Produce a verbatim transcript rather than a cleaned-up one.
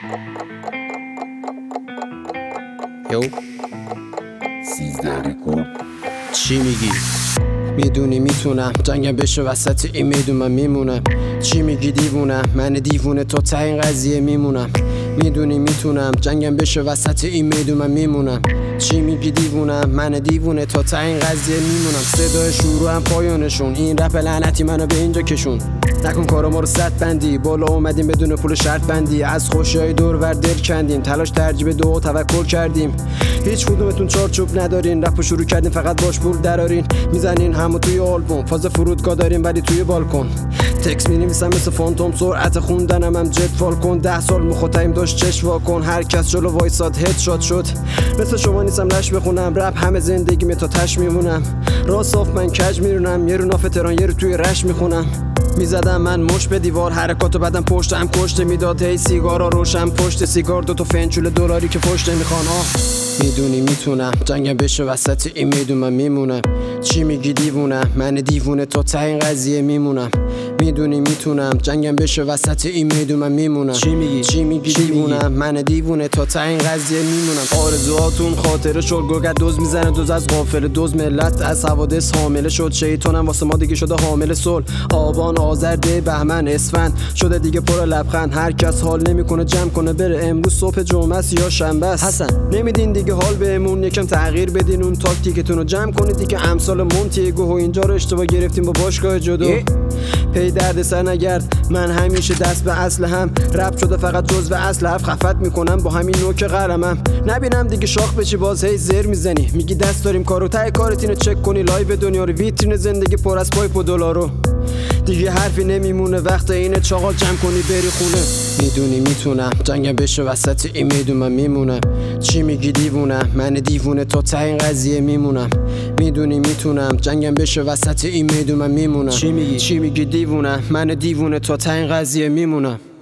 یو سیزده ریکورد. چی میگی؟ میدونی میتونم جنگم بشه وسط این میدون من میمونم. چی میگی دیوونم؟ من دیوونه تا ته این قضیه میمونم. میدونی میتونم جنگم بشه وسط این میدون من میمونم. چی میگی دیوونم؟ من دیوونه تا ته این قضیه میمونم. صدای شروع هم پایانشون، این رپ لعنتی منو به اینجا کشون. نکن کارو ما رو صد بندی، بالا اومدیم بدون پول شرط بندی. از خوشیای دور ور دل کندیم، تلاش ترجیح به دعا توکل کردیم. هیچ کدومتون چارچوب ندارین، رپو شروع کردین فقط باش پول درارین. میزنین همو توی آلبوم، فاز فرودگاه داریم ولی توی بالکن. تکس می‌نویسم مثل فانتوم، سرعت خوندنم هم جت فالکون. ده سال مخاطبیم داشت چش واکن، هر کس جلو وایساد هد شات شد. مثل شما نیستم لش بخونم، رپ همه زندگی می تا تش میمونم. راه صاف من کج میرونم، یه رو ناف تهران یه رو توی رش میخونم. میزدم من مش به دیوار، حرکاتو بدم پشت هم کشته میداد. هی سیگارا روشن پشت سیگار، دوتا فنچول دلاری که پشت میخوان. آه میدونی میتونم جنگم بشه وسط این میدون من میمونم. چی میگی دیوونم؟ من دیوونه تا ته این قضیه میمونم. میدونی میتونم جنگم بشه وسط این میدون من میمونم. چی میگی؟ چی میگی دیوونم؟ من دیوونه تا ته این قضیه میمونم. آرزوهاتون خاطره شد، گرگت دوز میزنه دوز از غافل دوز. ملت از حوادث حامله شد، شیطانم واسه ما دیگه شده حامل صلح. آبان آذر دی بهمن اسفند شده دیگه پر لبخند. هر کس حال نمیکنه جمع کنه بره، امروز صبح جمعه است یا شنبه است. حسن نمیدین دیگه حال بهمون، یکم تغییر بدین اون تاکتیکتون رو جمع کنید دیگه. امثال مونتیگو و اینجا رو اشتباه گرفتیم با باشگاه جدو. پی درد سر نگرد، من همیشه دست به اصل هم. رپ شده فقط جزو اصل، حرف خفت میکنم با همین نوک قلمم. نبینم دیگه شاخ بشی باز هی زر میزنی، میگی دست داریم کارو. ته کارت اینو چک کنی، لایو دنیا رو، ویترین زندگی پر از پایپ و دلارو. دیگه حرفی نمیمونه، وقت اینه چاقال جمع کنی بری خونه. میدونی میتونم جنگم بشه وسط این میدون من میمونم. چی میگی دیوونم؟ من دیوونه تا ته این قضیه میمونم. میدونی میتونم جنگم بشه وسط این میدون من میمونم. چی میگی؟ چی میگی دیوونم؟ من دیوونه تا ته این قضیه میمونم.